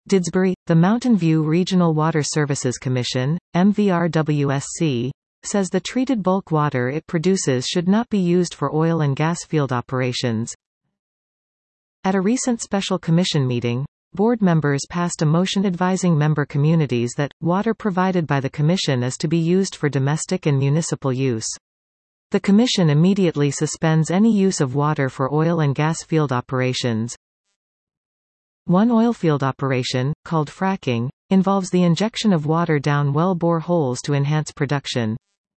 Didsbury, the Mountain View Regional Water Services Commission, MVRWSC, says the treated bulk water it produces should not be used for oil and gas field operations. At a recent special commission meeting, board members passed a motion advising member communities that water provided by the commission is to be used for domestic and municipal use. The commission immediately suspends any use of water for oil and gas field operations. One oilfield operation, called fracking, involves the injection of water down well-bore holes to enhance production.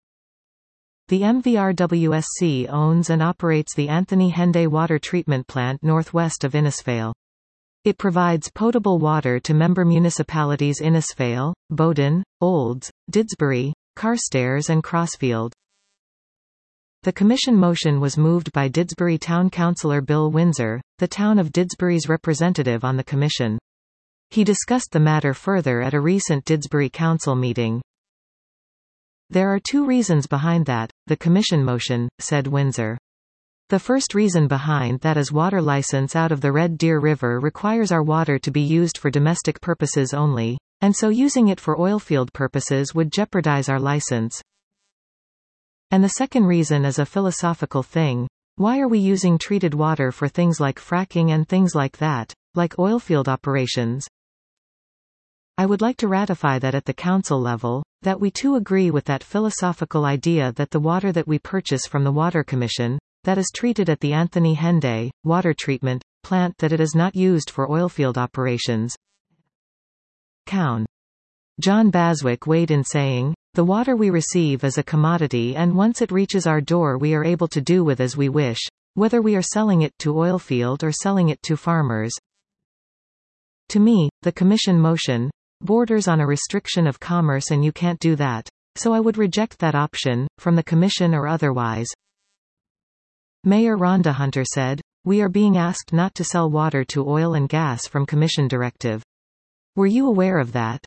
The MVRWSC owns and operates the Anthony Henday Water Treatment Plant northwest of Innisfail. It provides potable water to member municipalities Innisfail, Bowden, Olds, Didsbury, Carstairs and Crossfield. The commission motion was moved by Didsbury Town Councillor Bill Windsor, the town of Didsbury's representative on the commission. He discussed the matter further at a recent Didsbury Council meeting. There are two reasons behind that, the commission motion, said Windsor. The first reason behind that is water license out of the Red Deer River requires our water to be used for domestic purposes only, and so using it for oilfield purposes would jeopardize our license. And the second reason is a philosophical thing. Why are we using treated water for things like fracking and things like that, like oilfield operations? I would like to ratify that at the council level, that we too agree with that philosophical idea that the water that we purchase from the Water Commission, that is treated at the Anthony Henday Water Treatment Plant, that it is not used for oilfield operations. Cown. John Baswick weighed in saying, "The water we receive is a commodity and once it reaches our door we are able to do with as we wish, whether we are selling it to oilfield or selling it to farmers." To me, the commission motion borders on a restriction of commerce and you can't do that. So I would reject that option, from the commission or otherwise. Mayor Rhonda Hunter said, "We are being asked not to sell water to oil and gas from commission directive. Were you aware of that?"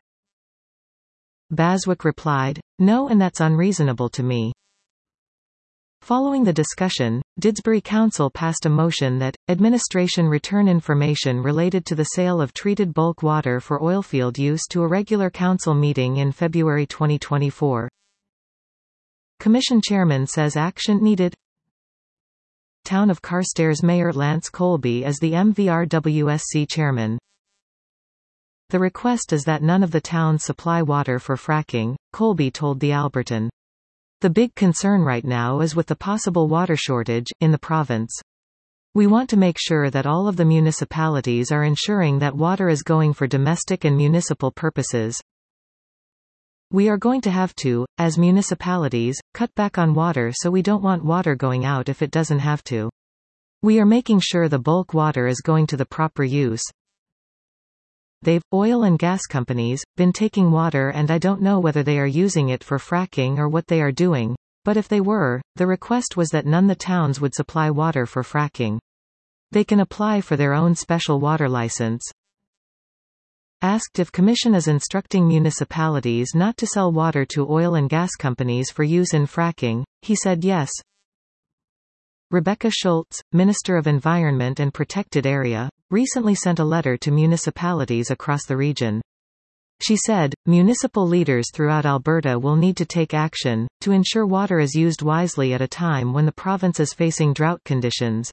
Baswick replied, "No, and that's unreasonable to me." Following the discussion, Didsbury Council passed a motion that, administration return information related to the sale of treated bulk water for oilfield use to a regular council meeting in February 2024. Commission chairman says action needed. Town of Carstairs Mayor Lance Colby as the MVRWSC chairman. The request is that none of the towns supply water for fracking, Colby told the Albertan. The big concern right now is with the possible water shortage in the province. We want to make sure that all of the municipalities are ensuring that water is going for domestic and municipal purposes. We are going to have to, as municipalities, cut back on water, so we don't want water going out if it doesn't have to. We are making sure the bulk water is going to the proper use. They've, oil and gas companies, been taking water and I don't know whether they are using it for fracking or what they are doing, but if they were, the request was that none the towns would supply water for fracking. They can apply for their own special water license. Asked if Commission is instructing municipalities not to sell water to oil and gas companies for use in fracking, he said yes. Rebecca Schultz, Minister of Environment and Protected Area, recently sent a letter to municipalities across the region. She said, municipal leaders throughout Alberta will need to take action, to ensure water is used wisely at a time when the province is facing drought conditions.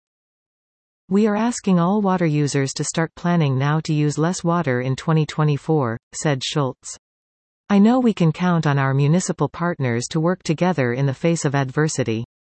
We are asking all water users to start planning now to use less water in 2024, said Schultz. I know we can count on our municipal partners to work together in the face of adversity.